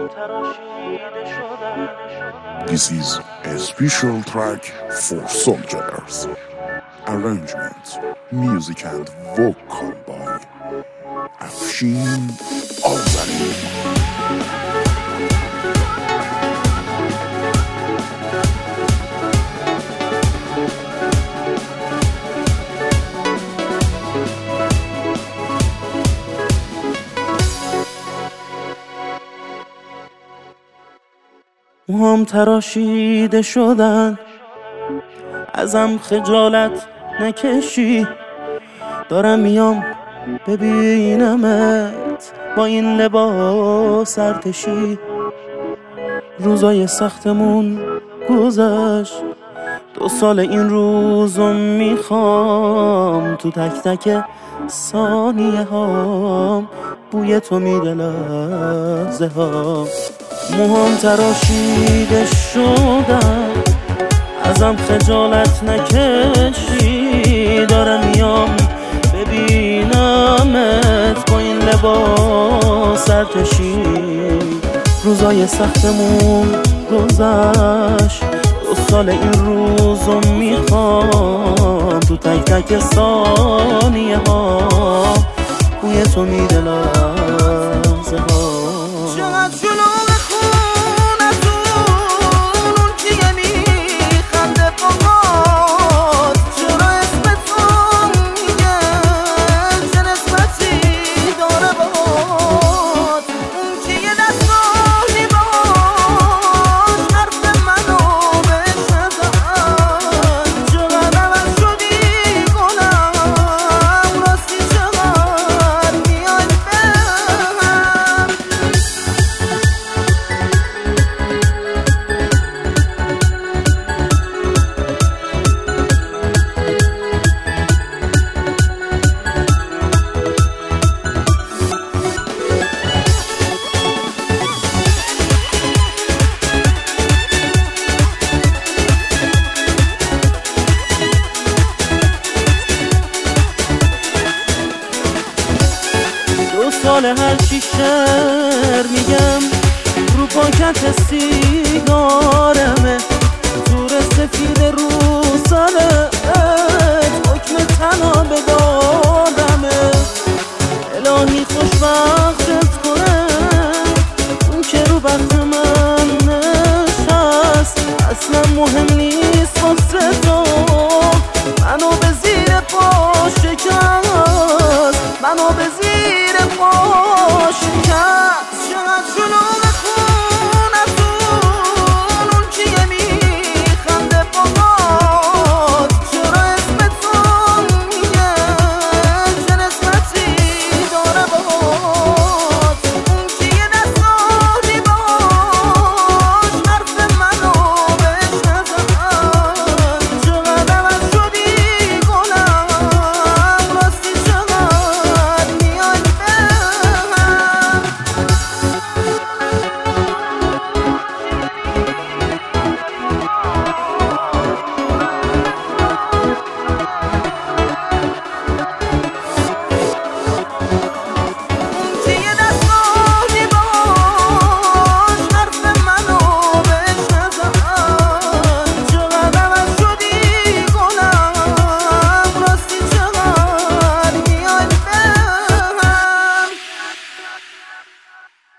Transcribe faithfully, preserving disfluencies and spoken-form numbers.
This is a special track for soldiers. Arrangement, music and vocal by Afshin Azari. موهام تراشیده شدن، ازم خجالت نکشی. دارم میام ببینمت با این لباس ارتشی. روزای سختمون گذشت، دو سال این روزو میخوام. تو تک تک ثانیه هام بوی تو میده لحظه ها. موهام تراشیده شدن، ازم خجالت نکشی. دارم میام ببینمت با این لباس ارتشی. روزای سختمون گذشت، دو سال این روزو میخوام. تو تک تک ثانیه ها بوی تو میده لحظه ها. چقدر شلوغ خونتون، اون کیه میخنده باهات؟ چرا اسم تو میگه چه نسبتی داره باهات؟ اون کیه دستانی باش حرف منو بهش نزن. چقدر عوض شدی گلم، راستی چقدر میای بهم. دو سال هر چی شعر میگم رو پاکت سیگارمه. تور سفید رو سرت حکم تنها به دادمه. الهی خوشبختت کنه اون که رو بخت من نشست. اصلا مهم نیست واسه تو، منو به زیر پا شکست. منو به زیر پا شکست. چقدر شلوغ خونتون، اون کیه میخنده باهات؟ چرا اسم تو میگه چه نسبتی داره باهات؟ اون کیه دستانی باش حرف منو بهش نزن. چقدر عوض شدی گلم، راستی چقدر میای بهم. اون کیه دستانی باش حرف منو بهش نزن. چقدر عوض شدی گلم، راستی چقدر میای بهم.